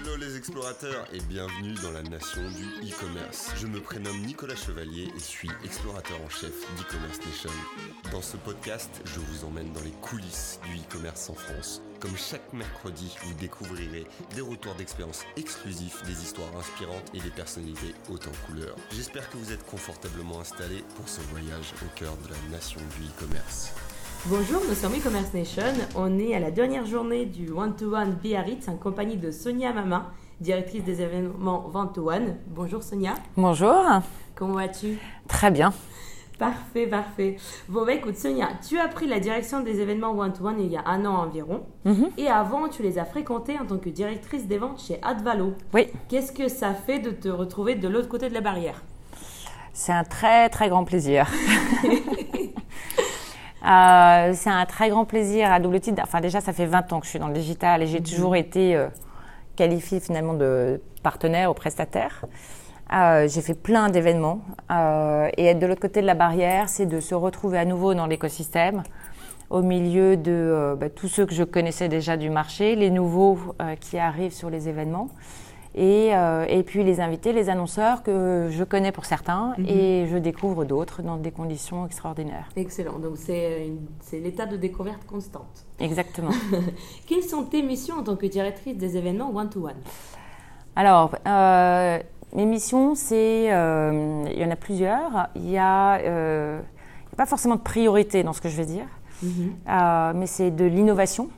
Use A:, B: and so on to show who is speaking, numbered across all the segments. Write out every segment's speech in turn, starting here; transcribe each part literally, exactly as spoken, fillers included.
A: Hello les explorateurs et bienvenue dans la nation du e-commerce. Je me prénomme Nicolas Chevalier et suis explorateur en chef d'e-commerce nation. Dans ce podcast, je vous emmène dans les coulisses du e-commerce en France. Comme chaque mercredi, vous découvrirez des retours d'expérience exclusifs, des histoires inspirantes et des personnalités hautes en couleurs. J'espère que vous êtes confortablement installés pour ce voyage au cœur de la nation du e-commerce.
B: Bonjour, nous sommes e-commerce nation. On est à la dernière journée du One-to-One Biarritz en compagnie de Sonia Mama, directrice des événements One-to-One. Bonjour Sonia.
C: Bonjour.
B: Comment vas-tu ?
C: Très bien.
B: Parfait, parfait. Bon, bah écoute Sonia, tu as pris la direction des événements One-to-One il y a un an environ. Mm-hmm. Et avant, tu les as fréquentés en tant que directrice des ventes chez Advalo.
C: Oui.
B: Qu'est-ce que ça fait de te retrouver de l'autre côté de la barrière ?
C: C'est un très, très grand plaisir. Euh, c'est un très grand plaisir à double titre. Enfin, déjà, ça fait vingt ans que je suis dans le digital et j'ai mmh. toujours été euh, qualifiée finalement de partenaire ou prestataire. Euh, j'ai fait plein d'événements euh, et être de l'autre côté de la barrière, c'est de se retrouver à nouveau dans l'écosystème, au milieu de euh, bah, tous ceux que je connaissais déjà du marché, les nouveaux euh, qui arrivent sur les événements. Et, euh, et puis les invités, les annonceurs que je connais pour certains mm-hmm. et je découvre d'autres dans des conditions extraordinaires.
B: Excellent, donc c'est, une, c'est l'état de découverte constante.
C: Exactement.
B: Quelles sont tes missions en tant que directrice des événements One-to-One ?
C: Alors, euh, mes missions, c'est, euh, il y en a plusieurs. Il n'y a, euh, a pas forcément de priorité dans ce que je vais dire, mm-hmm. euh, mais c'est de l'innovation.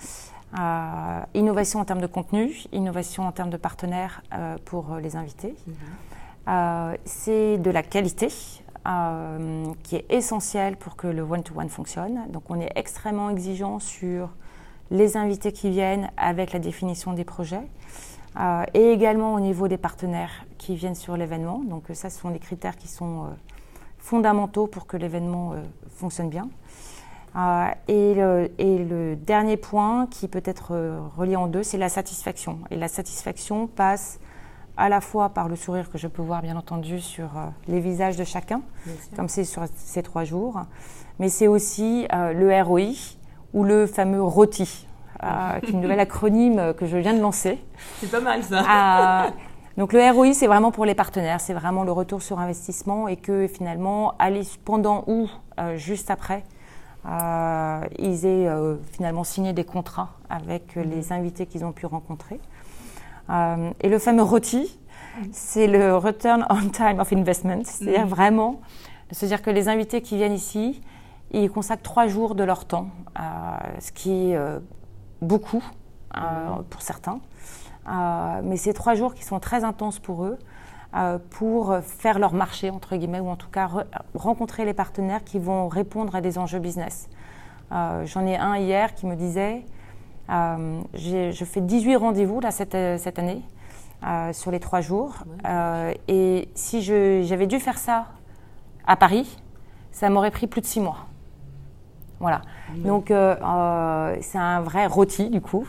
C: Euh, innovation en termes de contenu, innovation en termes de partenaires euh, pour les invités. Mmh. Euh, c'est de la qualité euh, qui est essentielle pour que le one-to-one fonctionne. Donc on est extrêmement exigeant sur les invités qui viennent avec la définition des projets euh, et également au niveau des partenaires qui viennent sur l'événement. Donc ça, ce sont des critères qui sont euh, fondamentaux pour que l'événement euh, fonctionne bien. Euh, et, le, et le dernier point qui peut être euh, relié en deux, c'est la satisfaction. Et la satisfaction passe à la fois par le sourire que je peux voir bien entendu sur euh, les visages de chacun, comme c'est sur ces trois jours, mais c'est aussi euh, le R O I ou le fameux R O T I, euh, qui est une nouvelle acronyme que je viens de lancer.
B: C'est pas mal ça.
C: Euh, donc le R O I, c'est vraiment pour les partenaires, c'est vraiment le retour sur investissement et que finalement, aller pendant ou euh, juste après, Euh, ils aient euh, finalement signé des contrats avec euh, les invités qu'ils ont pu rencontrer. Euh, et le fameux R O T I, c'est le Return on Time of Investment, c'est-à-dire mmh. vraiment de se dire que les invités qui viennent ici, ils consacrent trois jours de leur temps, euh, ce qui est euh, beaucoup euh, mmh. pour certains. Euh, mais c'est trois jours qui sont très intenses pour eux. Euh, pour faire leur marché, entre guillemets, ou en tout cas re- rencontrer les partenaires qui vont répondre à des enjeux business. Euh, j'en ai un hier qui me disait, euh, j'ai, je fais dix-huit rendez-vous là, cette, cette année, euh, sur les trois jours, euh, et si je, j'avais dû faire ça à Paris, ça m'aurait pris plus de six mois. Voilà. Mmh. Donc, euh, euh, c'est un vrai R O T I, du coup.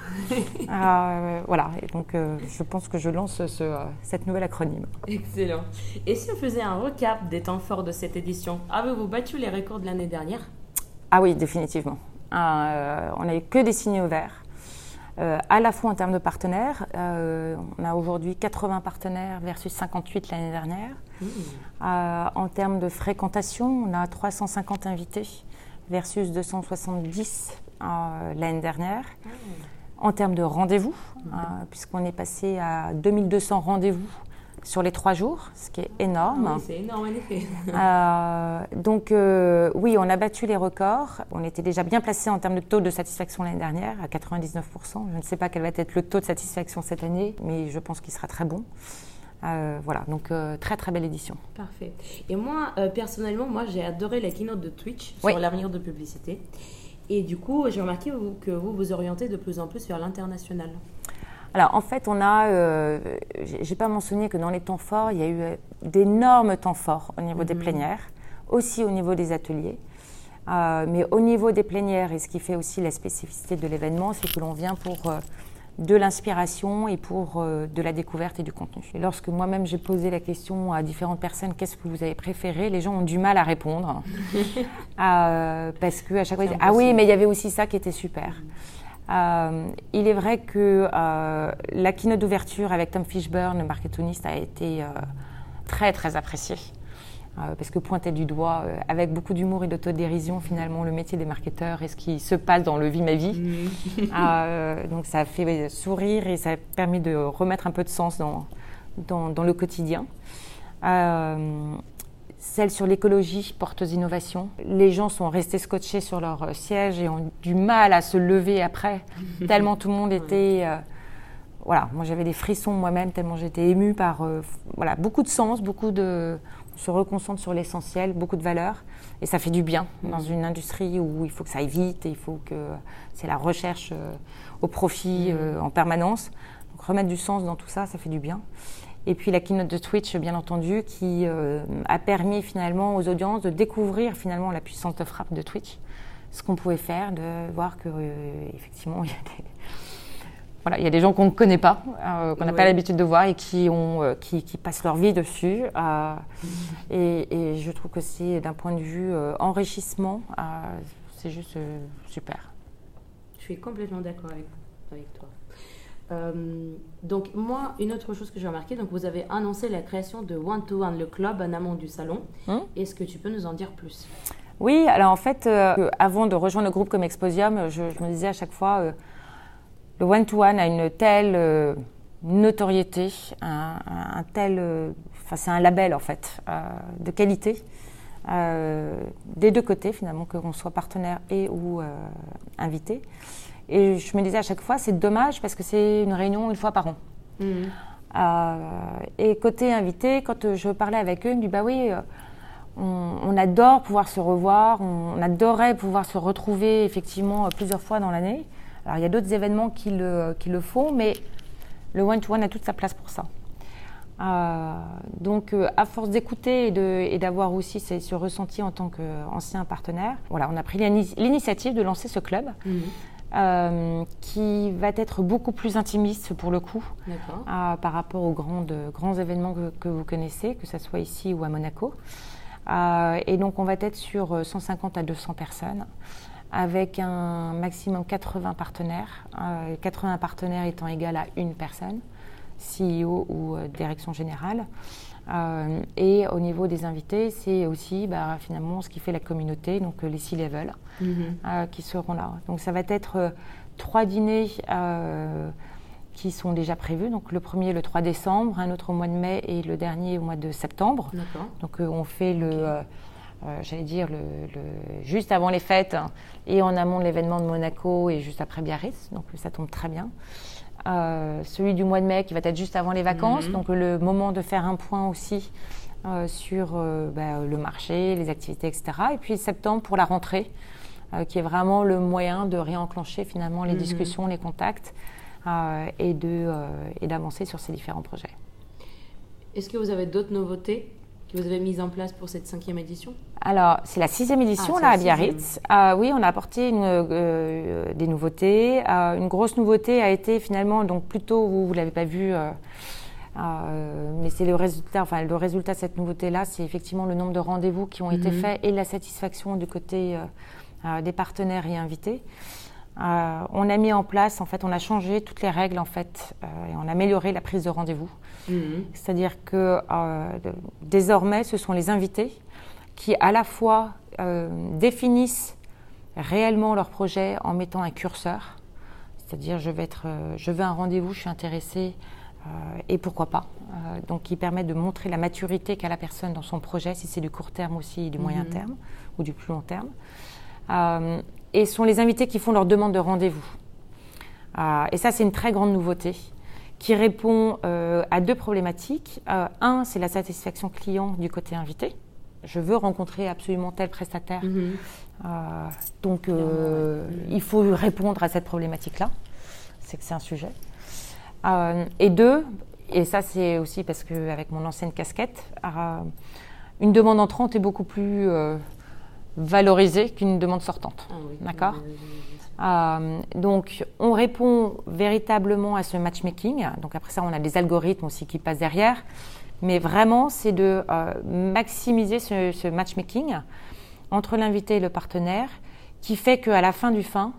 C: euh, voilà. Et donc, euh, je pense que je lance ce, euh, cette nouvelle acronyme.
B: Excellent. Et si on faisait un recap des temps forts de cette édition, avez-vous battu les records de l'année dernière ?
C: Ah oui, définitivement. Euh, on n'a eu que des signaux verts. Euh, à la fois en termes de partenaires, euh, on a aujourd'hui quatre-vingts partenaires versus cinquante-huit l'année dernière. Mmh. Euh, en termes de fréquentation, on a trois cent cinquante invités versus deux cent soixante-dix euh, l'année dernière. Mmh. En termes de rendez-vous, mmh. euh, puisqu'on est passé à deux mille deux cents rendez-vous sur les trois jours, ce qui est énorme.
B: Ah oui, c'est énorme en effet.
C: euh, donc euh, oui, on a battu les records. On était déjà bien placé en termes de taux de satisfaction l'année dernière, à quatre-vingt-dix-neuf pour cent. Je ne sais pas quel va être le taux de satisfaction cette année, mais je pense qu'il sera très bon. Euh, voilà, donc euh, très très belle édition.
B: Parfait. Et moi, euh, personnellement, moi j'ai adoré la keynote de Twitch sur
C: oui.
B: l'avenir de publicité. Et du coup, j'ai remarqué que vous vous orientez de plus en plus vers l'international.
C: Alors en fait, on a, euh, j'ai pas mentionné que dans les temps forts, il y a eu d'énormes temps forts au niveau mmh. des plénières, aussi au niveau des ateliers. Euh, mais au niveau des plénières, et ce qui fait aussi la spécificité de l'événement, c'est que l'on vient pour euh, de l'inspiration et pour euh, de la découverte et du contenu. Et lorsque moi-même j'ai posé la question à différentes personnes, qu'est-ce que vous avez préféré, les gens ont du mal à répondre. euh, parce qu'à chaque fois, ils disent, ah oui, mais il y avait aussi ça qui était super. Euh, il est vrai que euh, la keynote d'ouverture avec Tom Fishburne, le marketoniste, a été euh, très très appréciée. Euh, parce que pointait du doigt, euh, avec beaucoup d'humour et d'autodérision, finalement, le métier des marketeurs et ce qui se passe dans le vie ma vie. Mmh. Euh, donc ça a fait sourire et ça a permis de remettre un peu de sens dans, dans, dans le quotidien. Euh, celle sur l'écologie, porteuse d'innovation. Les gens sont restés scotchés sur leur siège et ont du mal à se lever après, tellement tout le monde était... Euh, voilà, moi j'avais des frissons moi-même, tellement j'étais émue par euh, voilà, beaucoup de sens, beaucoup de... On se reconcentre sur l'essentiel, beaucoup de valeurs, et ça fait du bien dans une industrie où il faut que ça aille vite, et il faut que c'est la recherche euh, au profit euh, en permanence. Donc remettre du sens dans tout ça, ça fait du bien. Et puis la keynote de Twitch, bien entendu, qui euh, a permis finalement aux audiences de découvrir finalement la puissance de frappe de Twitch, ce qu'on pouvait faire, de voir que euh, effectivement il y a des Voilà, il y a des gens qu'on ne connaît pas, euh, qu'on n'a oui. pas l'habitude de voir et qui, ont, euh, qui, qui passent leur vie dessus. Euh, mmh. et, et je trouve que c'est, d'un point de vue euh, enrichissement, euh, c'est juste euh, super.
B: Je suis complètement d'accord avec, avec toi. Euh, donc moi, une autre chose que j'ai remarqué, donc vous avez annoncé la création de One to One, le club en amont du salon. Mmh. Est-ce que tu peux nous en dire plus ?
C: Oui, alors en fait, euh, avant de rejoindre le groupe comme Exposium, je, je me disais à chaque fois... Euh, Le one-to-one a une telle euh, notoriété, un, un tel, euh, enfin c'est un label en fait, euh, de qualité, euh, des deux côtés finalement, que l'on soit partenaire et ou euh, invité. Et je me disais à chaque fois, c'est dommage parce que c'est une réunion une fois par an. Mmh. Euh, et côté invité, quand je parlais avec eux, ils me disent bah oui, euh, on, on adore pouvoir se revoir, on, on adorait pouvoir se retrouver effectivement plusieurs fois dans l'année. Alors, il y a d'autres événements qui le, qui le font, mais le one-to-one a toute sa place pour ça. Euh, donc, euh, à force d'écouter et, de, et d'avoir aussi ce, ce ressenti en tant qu'ancien partenaire, voilà, on a pris l'initiative de lancer ce club mmh. euh, qui va être beaucoup plus intimiste pour le coup euh, par rapport aux grandes, grands événements que, que vous connaissez, que ce soit ici ou à Monaco. Euh, et donc, on va être sur cent cinquante à deux cents personnes, avec un maximum quatre-vingts partenaires, euh, quatre-vingts partenaires étant égal à une personne, C E O ou euh, direction générale. Euh, et au niveau des invités, c'est aussi bah, finalement ce qui fait la communauté, donc euh, les C-level, mm-hmm. euh, qui seront là. Donc ça va être euh, trois dîners euh, qui sont déjà prévus. Donc le premier le trois décembre, un autre au mois de mai et le dernier au mois de septembre. D'accord. Donc euh, on fait le... Okay. Euh, Euh, j'allais dire, le, le, juste avant les fêtes hein, et en amont de l'événement de Monaco et juste après Biarritz, donc ça tombe très bien. Euh, celui du mois de mai qui va être juste avant les vacances, mmh. donc le moment de faire un point aussi euh, sur euh, bah, le marché, les activités, et cetera. Et puis septembre pour la rentrée, euh, qui est vraiment le moyen de réenclencher finalement les mmh. discussions, les contacts euh, et, de, euh, et d'avancer sur ces différents projets.
B: Est-ce que vous avez d'autres nouveautés que vous avez mise en place pour cette cinquième édition ?
C: Alors, c'est la sixième édition, ah, là, à Biarritz. Euh, oui, on a apporté une, euh, des nouveautés. Euh, une grosse nouveauté a été finalement, donc plutôt, vous ne l'avez pas vu, euh, euh, mais c'est le résultat, enfin, le résultat de cette nouveauté-là, c'est effectivement le nombre de rendez-vous qui ont mm-hmm. été faits et la satisfaction du côté euh, euh, des partenaires et invités. Euh, on a mis en place, en fait, on a changé toutes les règles, en fait, euh, et on a amélioré la prise de rendez-vous. Mmh. C'est-à-dire que euh, de, désormais, ce sont les invités qui, à la fois, euh, définissent réellement leur projet en mettant un curseur. C'est-à-dire, je vais être, euh, je veux un rendez-vous, je suis intéressée, euh, et pourquoi pas. Euh, donc, qui permet de montrer la maturité qu'a la personne dans son projet, si c'est du court terme aussi, du mmh. moyen terme, ou du plus long terme. Euh, Et ce sont les invités qui font leur demande de rendez-vous. Euh, et ça, c'est une très grande nouveauté qui répond euh, à deux problématiques. Euh, un, c'est la satisfaction client du côté invité. Je veux rencontrer absolument tel prestataire. Mm-hmm. Euh, donc, euh, mm-hmm. il faut répondre à cette problématique-là. C'est que c'est un sujet. Euh, et deux, et ça, c'est aussi parce qu'avec mon ancienne casquette, euh, une demande entrante est beaucoup plus... Euh, valorisée qu'une demande sortante. Ah oui, d'accord oui, oui, oui. Euh, Donc, on répond véritablement à ce matchmaking. Donc, après ça, on a des algorithmes aussi qui passent derrière. Mais vraiment, c'est de euh, maximiser ce, ce matchmaking entre l'invité et le partenaire qui fait qu'à la fin du fin,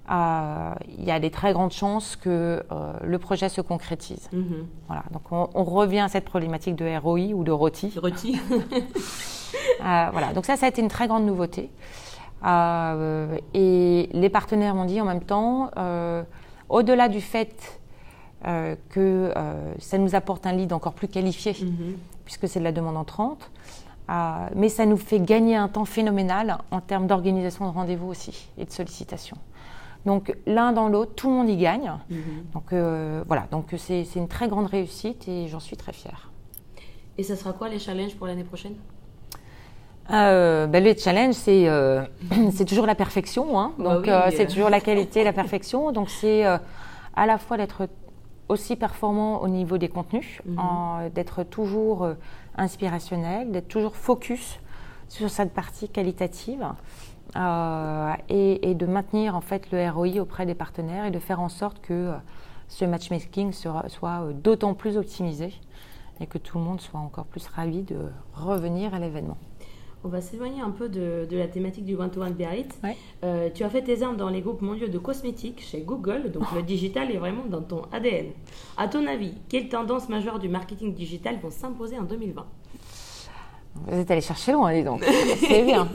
C: euh, il y a des très grandes chances que euh, le projet se concrétise. Mm-hmm. Voilà, donc on, on revient à cette problématique de R O I ou de R O T I.
B: R O T I.
C: euh, voilà, donc ça, ça a été une très grande nouveauté. Euh, et les partenaires m'ont dit en même temps, euh, au-delà du fait euh, que euh, ça nous apporte un lead encore plus qualifié, mm-hmm. puisque c'est de la demande entrante, euh, mais ça nous fait gagner un temps phénoménal en termes d'organisation de rendez-vous aussi et de sollicitation. Donc l'un dans l'autre, tout le monde y gagne. Mm-hmm. Donc euh, voilà, donc c'est, c'est une très grande réussite et j'en suis très fière.
B: Et ce sera quoi les challenges pour l'année prochaine ?
C: Euh, ben le challenge, c'est, euh, c'est toujours la perfection, hein. Donc oui, euh, c'est toujours la qualité, la perfection. Donc c'est euh, à la fois d'être aussi performant au niveau des contenus, mm-hmm. en, d'être toujours euh, inspirationnel, d'être toujours focus sur cette partie qualitative euh, et, et de maintenir en fait le R O I auprès des partenaires et de faire en sorte que euh, ce matchmaking sera, soit euh, d'autant plus optimisé et que tout le monde soit encore plus ravi de revenir à l'événement.
B: On va s'éloigner un peu de, de la thématique du one-to-one Biarritz.
C: Ouais.
B: Euh, tu as fait tes armes dans les groupes mondiaux de cosmétiques chez Google, donc oh. le digital est vraiment dans ton A D N. À ton avis, quelles tendances majeures du marketing digital vont s'imposer en deux mille vingt ?
C: Vous êtes allé chercher loin, dis donc. C'est bien.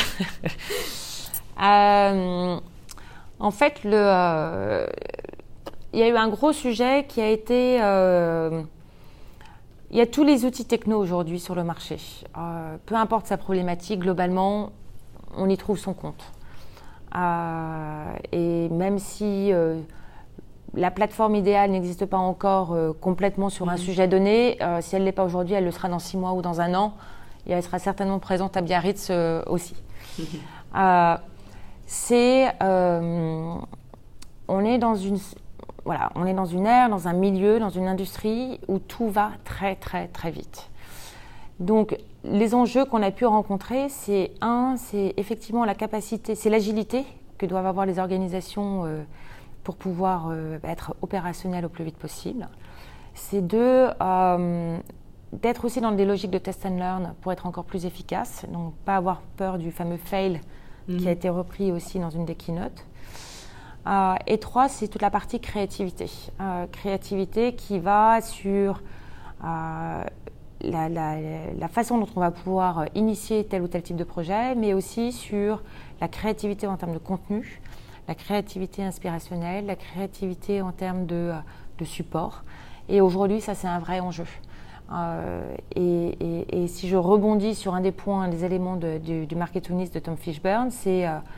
C: euh, en fait, le, euh, il y a eu un gros sujet qui a été... Euh, Il y a tous les outils techno aujourd'hui sur le marché. Euh, peu importe sa problématique, globalement, on y trouve son compte. Euh, et même si euh, la plateforme idéale n'existe pas encore euh, complètement sur mmh. un sujet donné, euh, si elle ne l'est pas aujourd'hui, elle le sera dans six mois ou dans un an. Et elle sera certainement présente à Biarritz euh, aussi. Mmh. Euh, c'est, euh, on est dans une... Voilà, on est dans une ère, dans un milieu, dans une industrie où tout va très, très, très vite. Donc, les enjeux qu'on a pu rencontrer, c'est un, c'est effectivement la capacité, c'est l'agilité que doivent avoir les organisations euh, pour pouvoir euh, être opérationnelles au plus vite possible. C'est deux, euh, d'être aussi dans des logiques de test and learn pour être encore plus efficace, donc pas avoir peur du fameux fail mmh. qui a été repris aussi dans une des keynotes. Euh, et trois, c'est toute la partie créativité. Euh, créativité qui va sur euh, la, la, la façon dont on va pouvoir initier tel ou tel type de projet, mais aussi sur la créativité en termes de contenu, la créativité inspirationnelle, la créativité en termes de, de support. Et aujourd'hui, ça, c'est un vrai enjeu. Euh, et, et, et si je rebondis sur un des points, des éléments de, du, du marketingiste de Tom Fishburne, c'est... Euh,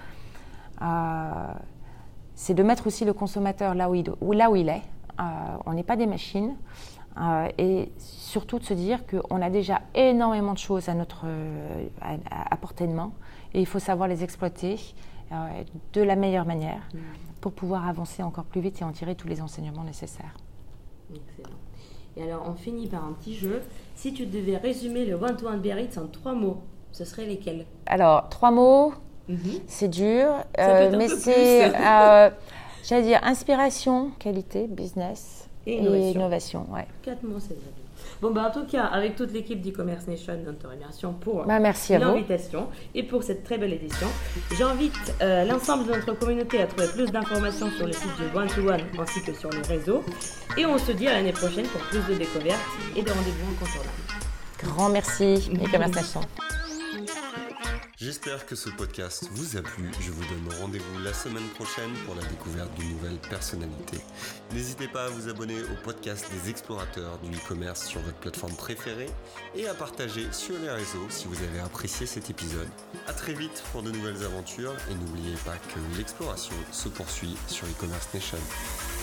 C: euh, c'est de mettre aussi le consommateur là où il, là où il est. Euh, on n'est pas des machines. Euh, et surtout de se dire qu'on a déjà énormément de choses à, notre, euh, à, à portée de main. Et il faut savoir les exploiter euh, de la meilleure manière mmh. pour pouvoir avancer encore plus vite et en tirer tous les enseignements nécessaires.
B: Excellent. Et alors, on finit par un petit jeu. Si tu devais résumer le one-to-one Biarritz en trois mots, ce seraient lesquels ?
C: Alors, trois mots... Mm-hmm. C'est dur, euh, mais c'est, euh, j'allais dire, inspiration, qualité, business et innovation. Et innovation ouais.
B: Quatre mots, c'est bien. Bon, bah, en tout cas, avec toute l'équipe d'e-commerce Nation, nous te remercions pour
C: bah, merci
B: l'invitation et pour cette très belle édition. J'invite euh, l'ensemble de notre communauté à trouver plus d'informations sur le site du One-to-One ainsi que sur les réseaux. Et on se dit à l'année prochaine pour plus de découvertes et de rendez-vous incontournables.
C: Grand merci, e-commerce Nation.
A: J'espère que ce podcast vous a plu. Je vous donne rendez-vous la semaine prochaine pour la découverte d'une nouvelle personnalité. N'hésitez pas à vous abonner au podcast des explorateurs du e-commerce sur votre plateforme préférée et à partager sur les réseaux si vous avez apprécié cet épisode. À très vite pour de nouvelles aventures et n'oubliez pas que l'exploration se poursuit sur e-commerce Nation.